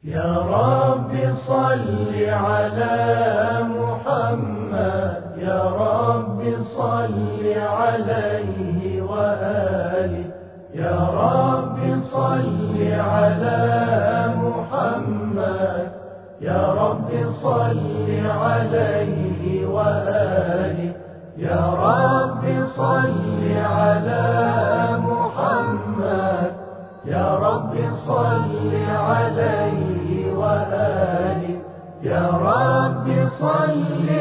يا رب صل على محمد، يا رب صل عليه وآله، يا رب صل على محمد، يا رب صل عليه وآله، يا رب صل على محمد، يا رب صل عليه وآله، يا رب صل